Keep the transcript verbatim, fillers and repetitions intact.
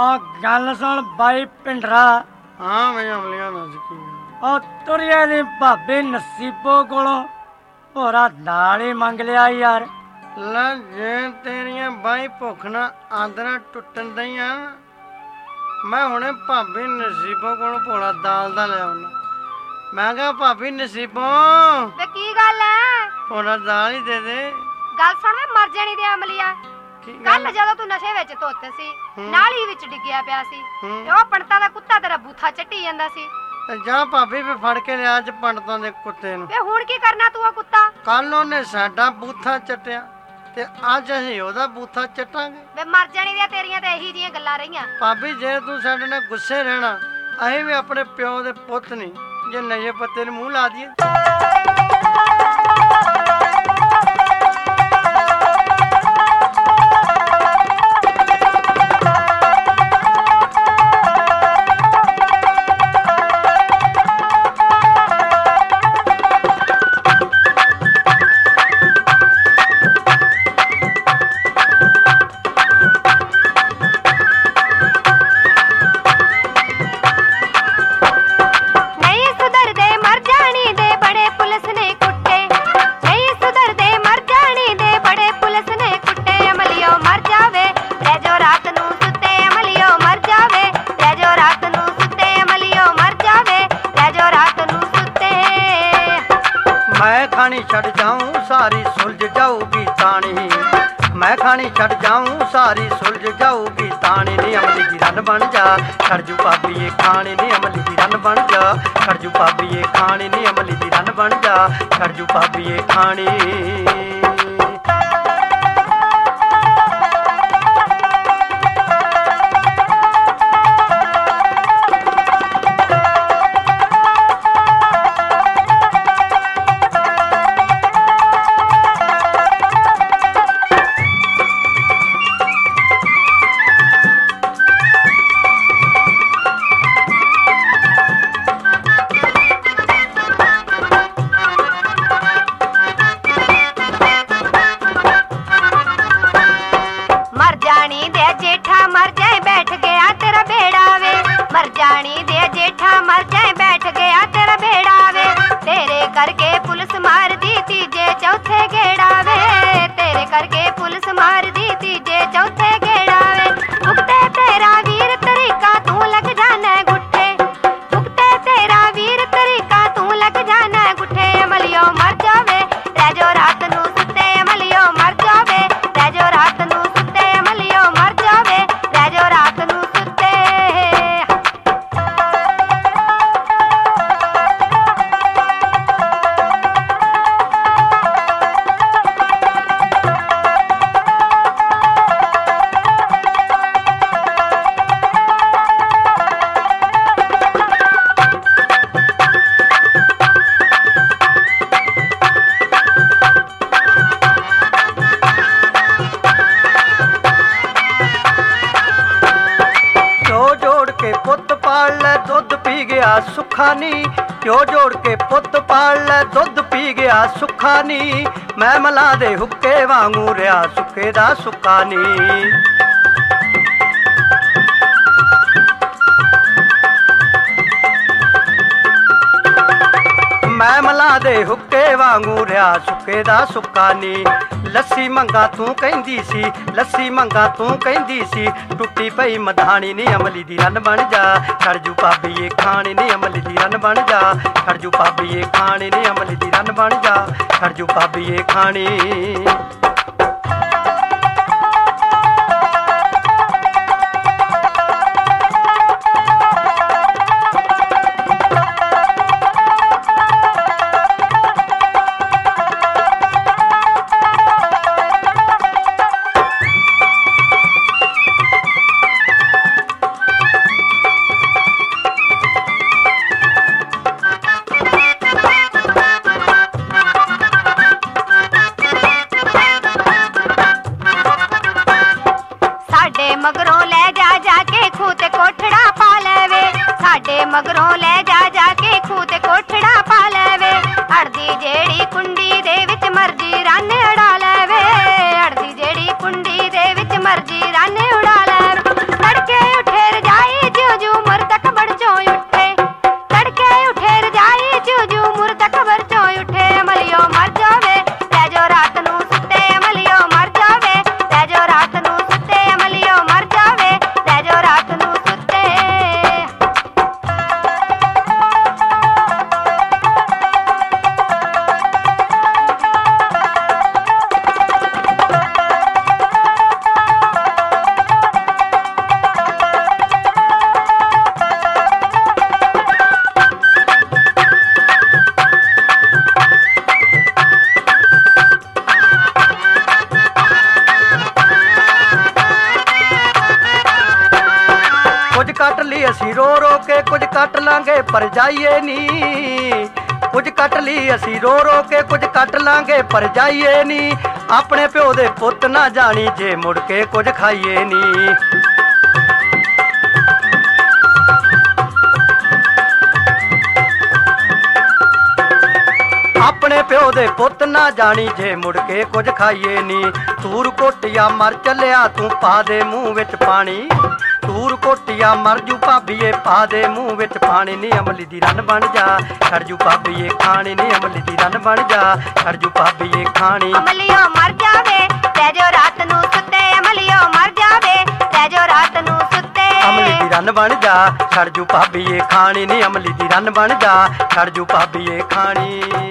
ਆ ਗੱਲ ਸੁਣ ਬਾਈ ਪਿੰਡਰਾ। ਹਾਂ ਮੈਂ ਅਮਲੀਆਂ ਨਾ ਸਕੀ ਉਹ ਤੁਰਿਆ ਦੀ ਭਾਬੀ ਨਸੀਬੋ ਕੋਲੋਂ ਭੋਰਾ ਦਾਲ ਹੀ ਮੰਗ ਲਿਆ ਯਾਰ। ਲੈ ਜੇ ਤੇਰੀਆਂ ਬਾਈ ਭੁੱਖ ਨਾਲ ਆਂਦਰਾਂ ਟੁੱਟਣ ਦਈਆਂ, ਮੈਂ ਹੁਣੇ ਭਾਬੀ ਨਸੀਬੋ ਕੋਲੋਂ ਭੋਰਾ ਦਾਲ ਦਾ ਲਿਆ ਆਉਣਾ। ਮੈਂ ਕਿਹਾ ਭਾਬੀ ਨਸੀਬੋ ਵੇ ਕੀ ਗੱਲ ਐ? ਭੋਰਾ ਦਾਲ ਹੀ ਦੇ ਦੇ। ਗੱਲ ਸੁਣ ਵੇ ਮਰ ਜਾਣੀ ਦੇ ਅਮਲੀਆ। ਕੱਲ ਜਦੋਂ ਤੂੰ ਨਸ਼ੇ ਵਿੱਚ ਧੁੱਤ ਸੀ, ਨਾਲੀ ਵਿੱਚ ਡਿੱਗਿਆ ਪਿਆ ਸੀ ਤੇ ਉਹ ਪੰਡਤਾਂ ਦਾ ਕੁੱਤਾ ਤੇਰਾ ਬੂਥਾ ਚੱਟੀ ਜਾਂਦਾ ਸੀ। ਜਾ ਭਾਬੀ ਵੀ ਫੜ ਕੇ ਲਿਆ ਅੱਜ ਪੰਡਤਾਂ ਦੇ ਕੁੱਤੇ ਨੂੰ। ਵੇ ਹੁਣ ਕੀ ਕਰਨਾ ਤੂੰ ਉਹ ਕੁੱਤਾ? ਕੱਲ ਉਹਨੇ ਸਾਡਾ ਬੂਥਾ ਚੱਟਿਆ ਤੇ ਅੱਜ ਅਸੀਂ ਉਹਦਾ ਬੂਥਾ ਚੱਟਾਂਗੇ। ਵੇ ਮਰ ਜਾਣੀ ਦੀਆਂ ਤੇਰੀਆਂ ਤੇ ਇਹੀ ਜੀਆਂ ਗੱਲਾਂ ਰਹੀਆਂ। ਭਾਬੀ ਜੇ ਤੂੰ ਸਾਡੇ ਨਾਲ ਗੁੱਸੇ ਰਹਿਣਾ, ਅਸੀਂ ਵੀ ਆਪਣੇ ਪਿਓ ਦੇ ਪੁੱਤ ਨਹੀਂ ਜੇ ਨਸ਼ੇ ਪੱਤੇ ਨੂੰ ਮੂੰਹ ਲਾ ਦਈਏ। ਛੱਡ ਜਾऊं ਸਾਰੀ ਸੁਲਝ ਜਾਊਗੀ ਤਾਣੀ, ਮੈਂ ਖਾਣੀ ਛੱਡ ਜਾऊं ਸਾਰੀ ਸੁਲਝ ਜਾਊਗੀ ਤਾਣੀ। ਨੀ ਅਮਲੀ ਦੀ ਰੰਨ ਬਣ ਜਾ ਖੜਜੂ ਭਾਬੀਏ ਖਾਣੀ, ਨੀ ਅਮਲੀ ਦੀ ਰੰਨ ਬਣ ਜਾ ਖੜਜੂ ਭਾਬੀਏ ਖਾਣੀ, ਨੀ ਅਮਲੀ ਦੀ ਰੰਨ ਬਣ ਜਾ ਖੜਜੂ ਭਾਬੀਏ ਖਾਣੀ। करके पुलिस मार दी तीजे चौथे गेड़ा वे, तेरे करके पुलिस मार दी तीजे चौथे गेड़ा वे। भुगते तेरा वीर तरीका तू लग जाना गुट्ठे, भुगते तेरा वीर तरीका तू लग जाना गुट्ठे। अमलियो मर जावे रैजो रात नू सुते, अमलियो मर जावे रैजो रात नू सुते, अमलियो मर जावे रैजो रात नू सुते। सुखा नी क्यों जोड़ के पुत पाल लै दुध पी गया सुखा नी, मैं मला दे हुक्के वांगू रहा सुखे दा सुखा नी। मैं मला दे हुक्के वांगू रहा सुखे दा सुखा नी। लस्सी मंगा तू कहंदी सी, लस्सी मंगा तू कहंदी सी, टुट्टी पई मधानी। नी अमली दी रन बन जा खड़जू भाबीए खानी, नी अमली दी रन बन जा खड़जू भाबीए खानी, नी अमली दी रन बन जा खड़जू भाबीए खानी। मगरों ले जा जाके खूते कोठड़ा पा लेवे, साडे मगरों ले जा जाके खूते कोठड़ा पा लेवे। अड़दी जेड़ी कुंडी दे विच मर्जी रन उड़ा लेवे, अड़दी जेड़ी कुंडी दे विच मर्जी रन उड़ा लेवे। तड़के उठे ਕੱਟ ਲਈ ਅਸੀਂ ਰੋ ਰੋ ਕੇ, ਕੁਝ ਕੱਟ ਲਾਂਗੇ ਪਰ ਜਾਈਏ ਨੀ। ਕੁਝ ਕੱਟ ਲਈ ਅਸੀਂ ਰੋ ਰੋ ਕੇ, ਕੁਝ ਕੱਟ ਲਾਂਗੇ ਪਰ ਜਾਈਏ ਨੀ। ਆਪਣੇ ਪਿਓ ਦੇ ਪੁੱਤ ਨਾ ਜਾਣੀ ਜੇ ਮੁੜ ਕੇ ਕੁਝ ਖਾਈਏ ਨੀ। ਆਪਣੇ ਪਿਓ ਦੇ ਪੁੱਤ ਨਾ ਜਾਣੀ ਜੇ ਮੁੜ ਕੇ ਕੁਝ ਖਾਈਏ ਨੀ। ਤੂਰ ਕੋਟਿਆ ਮਰ ਚੱਲਿਆ ਤੂੰ ਪਾ ਦੇ ਮੂੰਹ ਵਿੱਚ ਪਾਣੀ। ਤੂਰ ਕੋਟਿਆ ਮਰ ਜੂ ਭਾਬੀਏ ਪਾ ਦੇ ਮੂੰਹ ਵਿੱਚ ਪਾਣੀ। ਨੀ ਅਮਲੀ ਦੀ ਰੰਨ ਬਣ ਜਾ ਖੜ ਜੂ ਭਾਬੀਏ ਖਾਣੀ। ਨੀ ਅਮਲੀ ਦੀ ਰੰਨ ਬਣ ਜਾ ਖੜ ਜੂ ਭਾਬੀਏ ਖਾਣੀ। ਅਮਲੀਓ ਮਰ ਜਾਵੇ ਰਹਿ ਜੋ ਰਾਤ ਨੂੰ ਸੁੱਤੇ। ਅਮਲੀਓ ਮਰ ਜਾਵੇ ਰਹਿ ਜੋ ਰਾਤ ਨੂੰ ਸੁੱਤੇ। ਅਮਲੀ ਦੀ ਰੰਨ ਬਣ ਜਾ ਖੜ ਜੂ ਭਾਬੀਏ ਖਾਣੀ। ਨੀ ਅਮਲੀ ਦੀ ਰੰਨ ਬਣ ਜਾ ਖੜ ਜੂ ਭਾਬੀਏ ਖਾਣੀ।